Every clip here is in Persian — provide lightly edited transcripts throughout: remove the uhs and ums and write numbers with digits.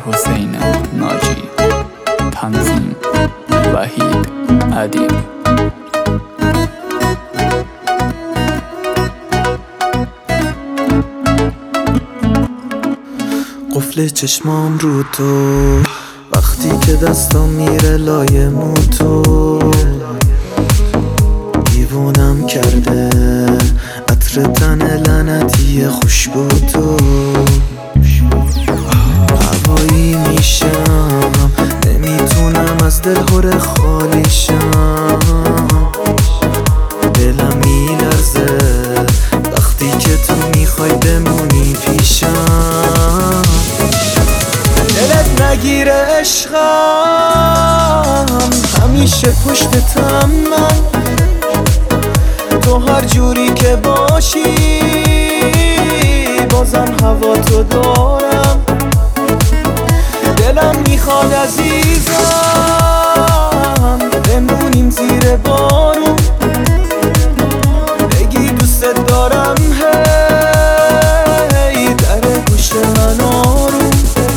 حسین ناجی، تنظیم وحید ادیب. قفل چشمام رو تو وقتی که دستم میره لای موتو، دیوونم کرده عطر تن لعنتی خوشبو تو. هوایی میشم نمیتونم از دل هره خالیشم، دلم میلرزه وقتی که تو میخوای بمونی پیشم. دلت نگیره عشقم همیشه پشتتم من، تو هر جوری که باشی بازم هوا تو دارم. دلم میخواد عزیزم بمونیم زیر بارون، بگی دوست دارم هی در گوش من آروم.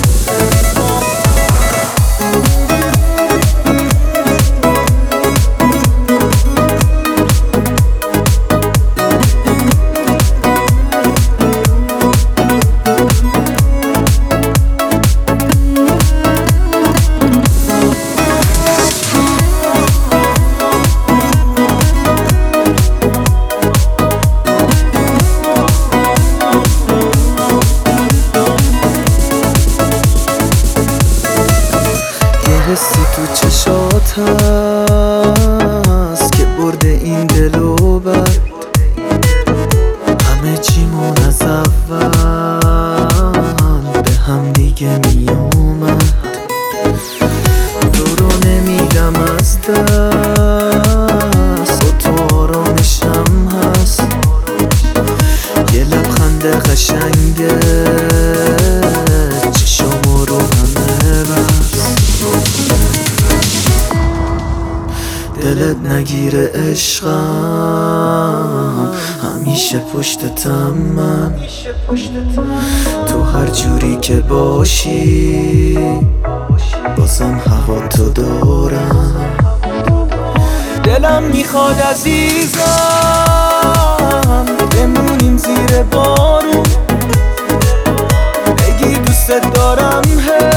حسی تو چشات هست که برده این دلو بر، همه چیمون از اول به هم دیگه میومد. تو رو نمیدم از دست و تو آرامشم هست، یه لبخند قشنگه چشم رو همه بست. دلت نگیره عشقم همیشه پشتتم من، تو هر جوری که باشی بازم هوا تو دارم. دلم میخواد عزیزم بمونیم زیر بارون، بگی دوست دارم